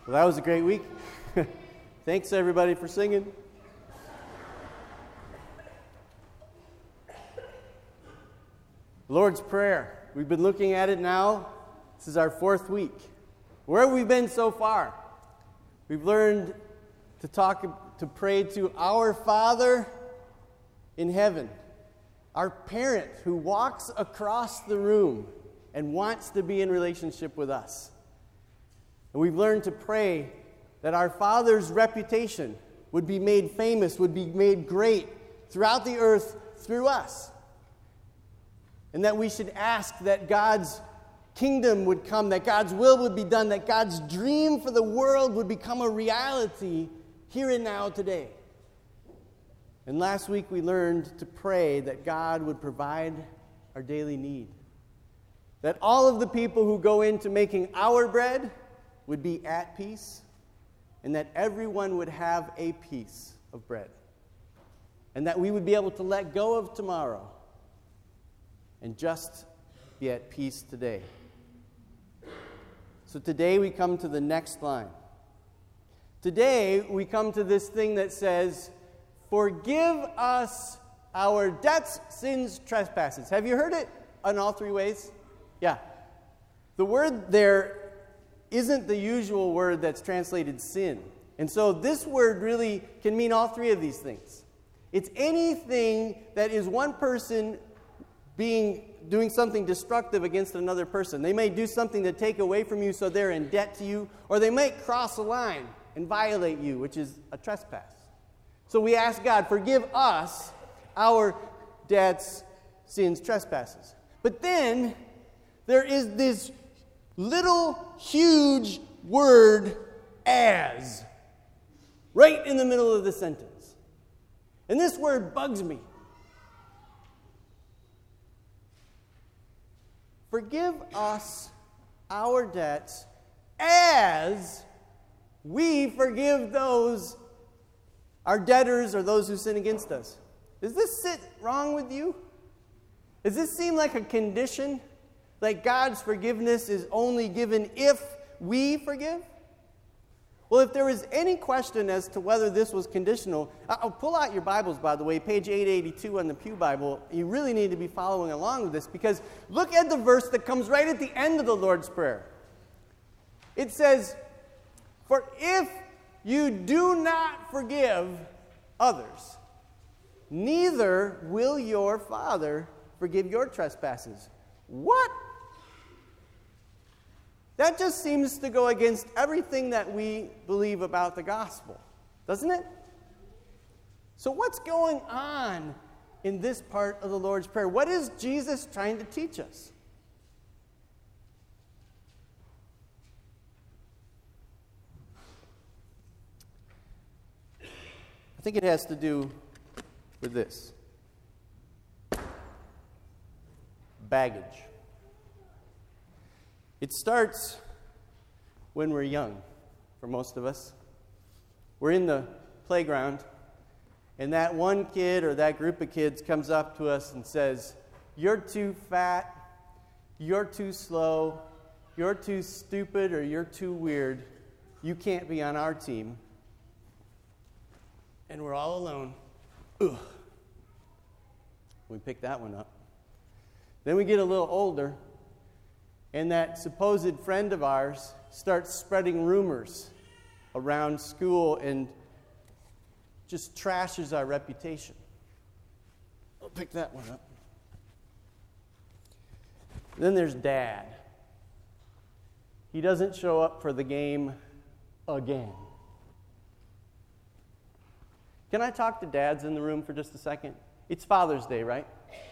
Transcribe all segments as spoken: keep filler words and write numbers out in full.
Well, that was a great week. Thanks, everybody, for singing. Lord's Prayer. We've been looking at it now. This is our fourth week. Where have we been so far? We've learned to talk, to pray to our Father in heaven, our parent who walks across the room and wants to be in relationship with us. And we've learned to pray that our Father's reputation would be made famous, would be made great throughout the earth through us. And that we should ask that God's kingdom would come, that God's will would be done, that God's dream for the world would become a reality here and now today. And last week we learned to pray that God would provide our daily need. That all of the people who go into making our bread would be at peace, and that everyone would have a piece of bread. And that we would be able to let go of tomorrow and just be at peace today. So today we come to the next line. Today we come to this thing that says, forgive us our debts, sins, trespasses. Have you heard it in all three ways? Yeah. The word there isn't the usual word that's translated sin. And so this word really can mean all three of these things. It's anything that is one person being doing something destructive against another person. They may do something to take away from you so they're in debt to you, or they might cross a line and violate you, which is a trespass. So we ask God, forgive us our debts, sins, trespasses. But then there is this little huge word, as, right in the middle of the sentence. And this word bugs me. Forgive us our debts as we forgive those, our debtors or those who sin against us. Does this sit wrong with you? Does this seem like a condition? Like God's forgiveness is only given if we forgive? Well, if there was any question as to whether this was conditional, I'll pull out your Bibles, by the way, page eight eighty-two on the Pew Bible. You really need to be following along with this, because look at the verse that comes right at the end of the Lord's Prayer. It says, for if you do not forgive others, neither will your Father forgive your trespasses. What? That just seems to go against everything that we believe about the gospel, doesn't it? So what's going on in this part of the Lord's Prayer? What is Jesus trying to teach us? I think it has to do with this. Baggage. It starts when we're young, for most of us. We're in the playground, and that one kid or that group of kids comes up to us and says, you're too fat, you're too slow, you're too stupid, or you're too weird. You can't be on our team. And we're all alone. Ugh. We pick that one up. Then we get a little older, and that supposed friend of ours starts spreading rumors around school and just trashes our reputation. I'll pick that one up. Then there's Dad. He doesn't show up for the game again. Can I talk to dads in the room for just a second? It's Father's Day, right?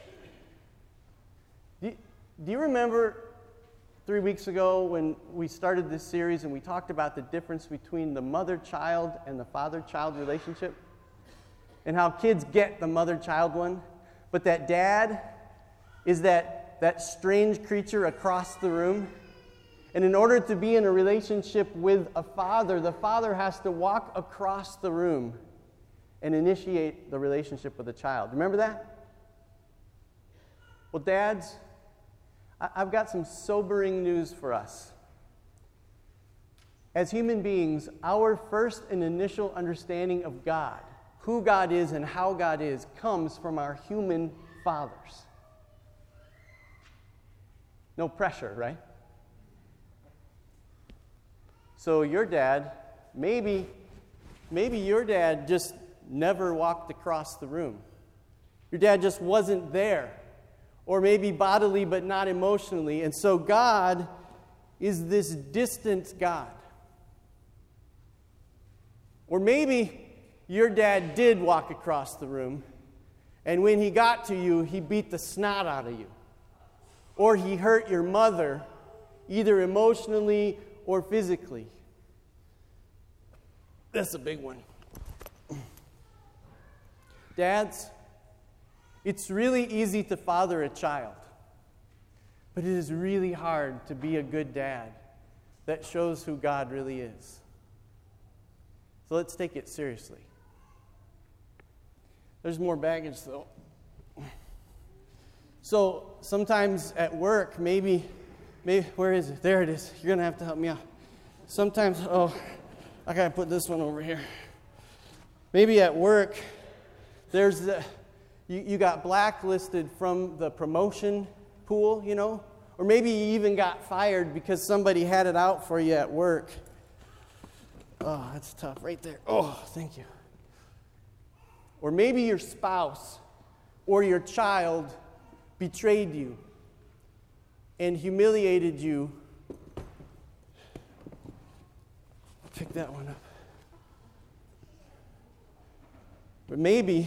Do you, do you remember three weeks ago when we started this series and we talked about the difference between the mother-child and the father-child relationship? And how kids get the mother-child one, but that dad is that, that strange creature across the room. And in order to be in a relationship with a father, the father has to walk across the room and initiate the relationship with the child. Remember that? Well, dads, I've got some sobering news for us. as human beings, our first and initial understanding of God, who God is and how God is, comes from our human fathers. No pressure, right? So your dad, maybe, maybe your dad just never walked across the room. Your dad just wasn't there. Or maybe bodily but not emotionally. And so God is this distant God. Or maybe your dad did walk across the room, and when he got to you, he beat the snot out of you. Or he hurt your mother, either emotionally or physically. That's a big one. Dads, it's really easy to father a child, but it is really hard to be a good dad that shows who God really is. So let's take it seriously. There's more baggage, though. So sometimes at work, maybe, maybe, where is it? There it is. You're going to have to help me out. Sometimes, oh, I got to put this one over here. Maybe at work, there's the, you, you got blacklisted from the promotion pool, you know? Or maybe you even got fired because somebody had it out for you at work. Oh, that's tough. Right there. Oh, thank you. Or maybe your spouse or your child betrayed you and humiliated you. Pick that one up. But maybe,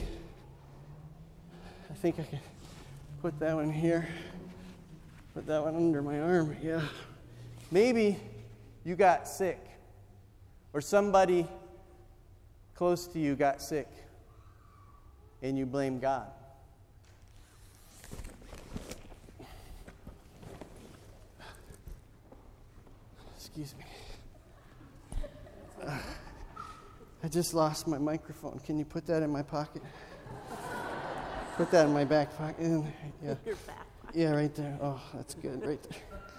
I think I can put that one here. Put that one under my arm. Yeah. Maybe you got sick. Or somebody close to you got sick. And you blame God. Excuse me. Uh, I just lost my microphone. Can you put that in my pocket? Put that in my back pocket. In, yeah. Your back pocket. Yeah, right there. Oh, that's good. Right there.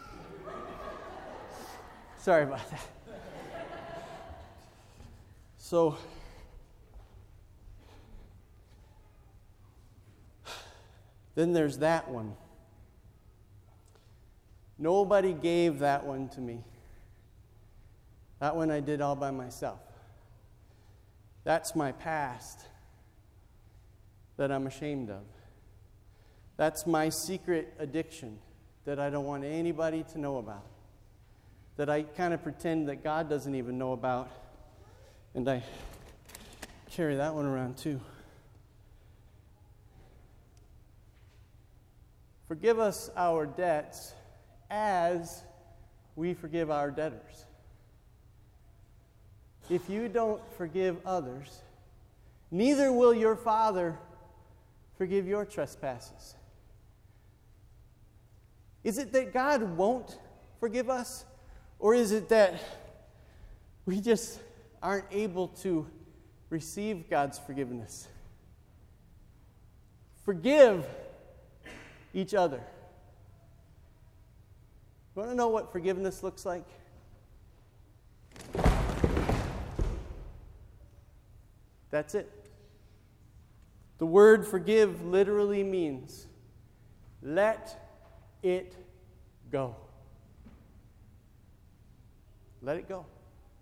Sorry about that. So, then there's that one. Nobody gave that one to me. That one I did all by myself. That's my past that I'm ashamed of. That's my secret addiction that I don't want anybody to know about. That I kind of pretend that God doesn't even know about. And I carry that one around too. Forgive us our debts as we forgive our debtors. If you don't forgive others, neither will your Father forgive your trespasses. Is it that God won't forgive us? Or is it that we just aren't able to receive God's forgiveness? Forgive each other. You want to know what forgiveness looks like? That's it. The word forgive literally means let it go. Let it go.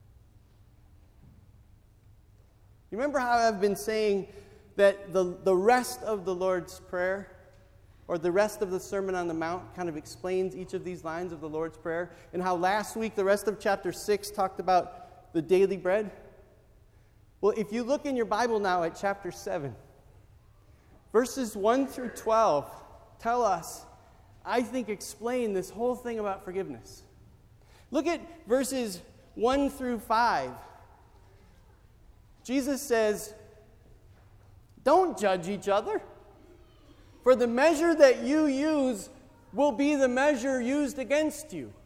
You remember how I've been saying that the, the rest of the Lord's Prayer, or the rest of the Sermon on the Mount, kind of explains each of these lines of the Lord's Prayer, and how last week the rest of chapter six talked about the daily bread? Well, if you look in your Bible now at chapter seven, verses one through twelve tell us, I think, explain this whole thing about forgiveness. Look at verses one through five. Jesus says, don't judge each other, for the measure that you use will be the measure used against you.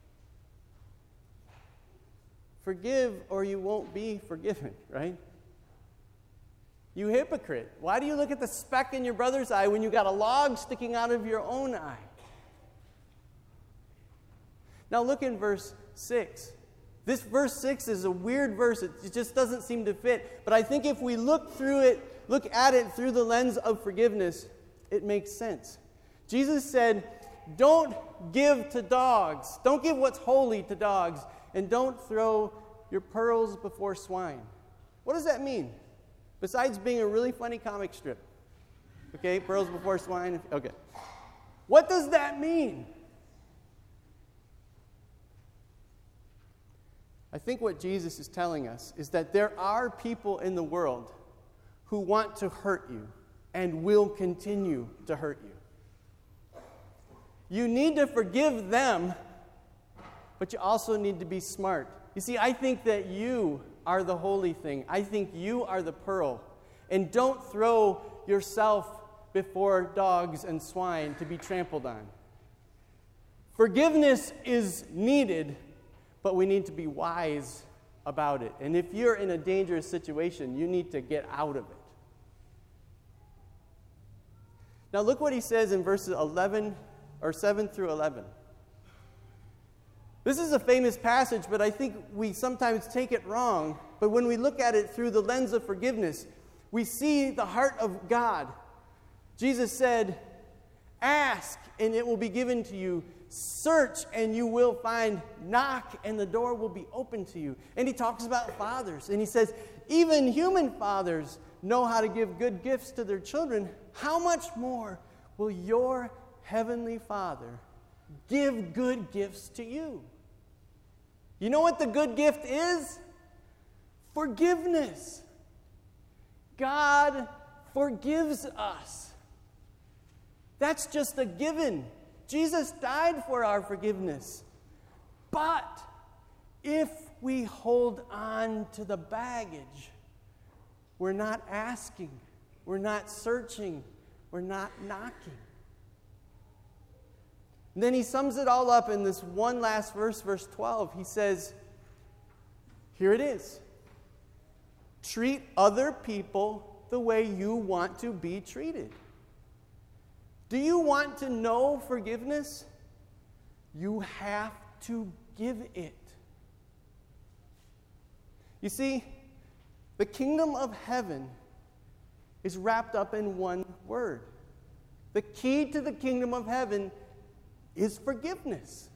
Forgive or you won't be forgiven, right? You hypocrite. Why do you look at the speck in your brother's eye when you got a log sticking out of your own eye? Now look in verse six. This verse six is a weird verse. It, it just doesn't seem to fit. But I think if we look through it, look at it through the lens of forgiveness, it makes sense. Jesus said, don't give to dogs. Don't give what's holy to dogs. And don't throw your pearls before swine. What does that mean? Besides being a really funny comic strip. Okay, pearls before swine. Okay. What does that mean? I think what Jesus is telling us is that there are people in the world who want to hurt you and will continue to hurt you. You need to forgive them, but you also need to be smart. You see, I think that you are the holy thing. I think you are the pearl. And don't throw yourself before dogs and swine to be trampled on. Forgiveness is needed, but we need to be wise about it. And if you're in a dangerous situation, you need to get out of it. Now look what he says in verses eleven or seven through eleven. This is a famous passage, but I think we sometimes take it wrong. But when we look at it through the lens of forgiveness, we see the heart of God. Jesus said, ask and it will be given to you. Search and you will find. Knock and the door will be open to you. And he talks about fathers. And he says, even human fathers know how to give good gifts to their children. How much more will your heavenly Father give good gifts to you? You know what the good gift is? Forgiveness. God forgives us. That's just a given. Jesus died for our forgiveness. But if we hold on to the baggage, we're not asking, we're not searching, we're not knocking. And then he sums it all up in this one last verse, verse twelve. He says, here it is. Treat other people the way you want to be treated. Do you want to know forgiveness? You have to give it. You see, the kingdom of heaven is wrapped up in one word. The key to the kingdom of heaven is forgiveness.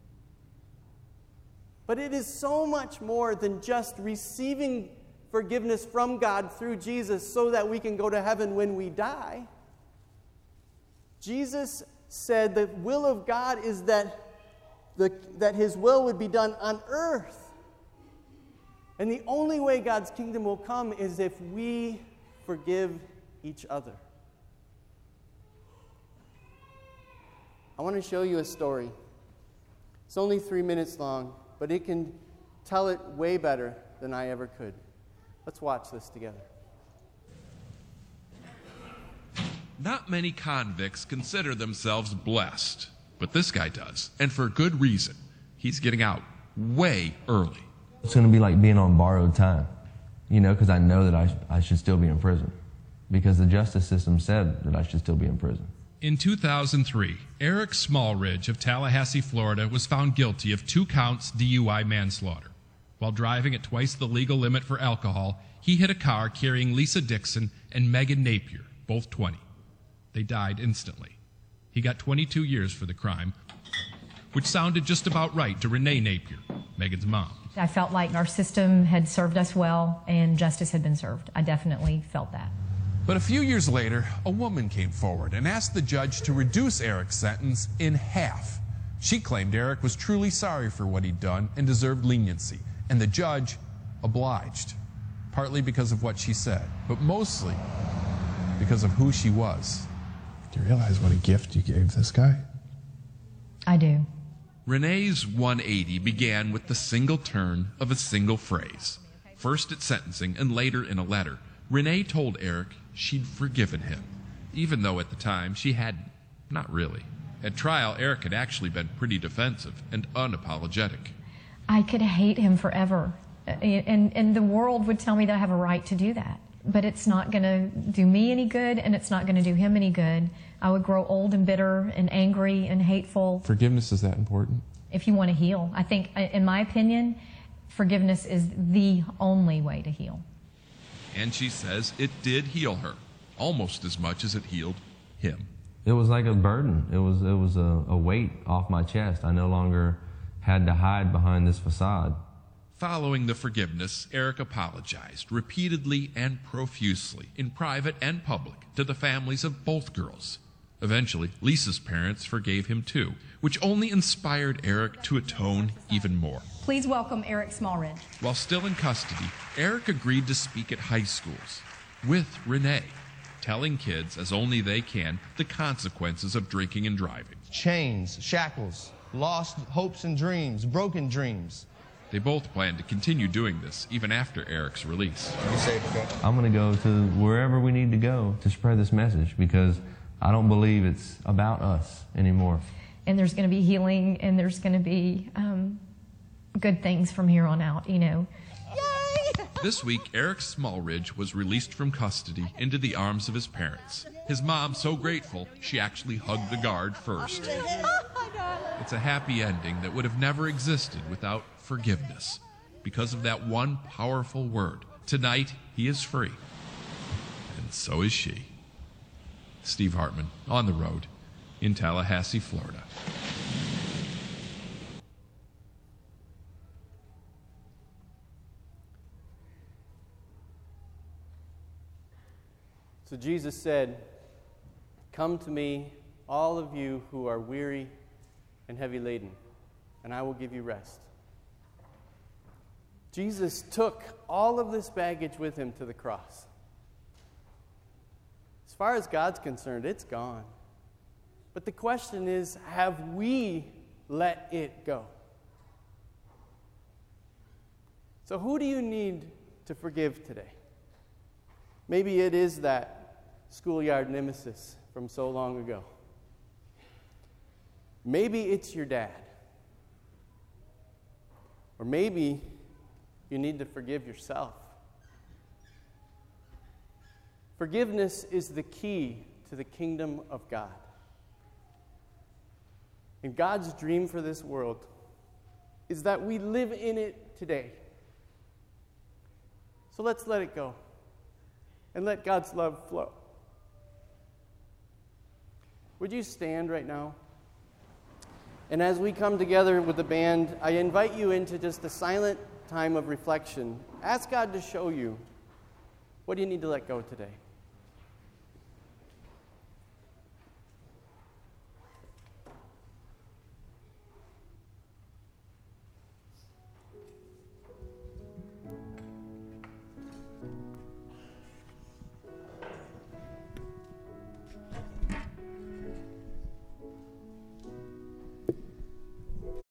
But it is so much more than just receiving forgiveness from God through Jesus so that we can go to heaven when we die. Jesus said the will of God is that, the, that his will would be done on earth. And the only way God's kingdom will come is if we forgive each other. I want to show you a story. It's only three minutes long, but it can tell it way better than I ever could. Let's watch this together. Not many convicts consider themselves blessed, but this guy does, and for good reason. He's getting out way early. It's going to be like being on borrowed time, you know, because I know that I, sh- I should still be in prison, because the justice system said that I should still be in prison. In two thousand three, Eric Smallridge of Tallahassee, Florida, was found guilty of two counts D U I manslaughter. While driving at twice the legal limit for alcohol, he hit a car carrying Lisa Dixon and Megan Napier, both twenty. They died instantly. He got twenty-two years for the crime, which sounded just about right to Renee Napier, Megan's mom. I felt like our system had served us well and justice had been served. I definitely felt that. But a few years later, a woman came forward and asked the judge to reduce Eric's sentence in half. She claimed Eric was truly sorry for what he'd done and deserved leniency, and the judge obliged, partly because of what she said, but mostly because of who she was. Do you realize what a gift you gave this guy? I do. Renee's one eighty began with the single turn of a single phrase. First at sentencing and later in a letter, Renee told Eric she'd forgiven him, even though at the time she hadn't. Not really. At trial, Eric had actually been pretty defensive and unapologetic. I could hate him forever, and, and the world would tell me that I have a right to do that. But it's not going to do me any good, and it's not going to do him any good. I would grow old and bitter and angry and hateful. Forgiveness is that important? If you want to heal. I think, in my opinion, forgiveness is the only way to heal. And she says it did heal her, almost as much as it healed him. It was like a burden. It was, it was a, a weight off my chest. I no longer had to hide behind this facade. Following the forgiveness, Eric apologized repeatedly and profusely, in private and public, to the families of both girls. Eventually, Lisa's parents forgave him too, which only inspired Eric to atone even more. Please welcome Eric Smallridge. While still in custody, Eric agreed to speak at high schools with Renee, telling kids, as only they can, the consequences of drinking and driving. Chains, shackles, lost hopes and dreams, broken dreams. They both plan to continue doing this even after Eric's release. You safe, okay? I'm going to go to wherever we need to go to spread this message, because I don't believe it's about us anymore. And there's going to be healing, and there's going to be um, good things from here on out, you know. Yay! This week, Eric Smallridge was released from custody into the arms of his parents. His mom, so grateful, she actually hugged the guard first. It's a happy ending that would have never existed without forgiveness, because of that one powerful word. Tonight, he is free, and so is she. Steve Hartman, On the Road, in Tallahassee, Florida. So Jesus said, "Come to me, all of you who are weary and heavy laden, and I will give you rest." Jesus took all of this baggage with him to the cross. As far as God's concerned, it's gone. But the question is, have we let it go? So who do you need to forgive today? Maybe it is that schoolyard nemesis from so long ago. Maybe it's your dad. Or maybe you need to forgive yourself. Forgiveness is the key to the kingdom of God. And God's dream for this world is that we live in it today. So let's let it go and let God's love flow. Would you stand right now? And as we come together with the band, I invite you into just a silent time of reflection. Ask God to show you, what do you need to let go today?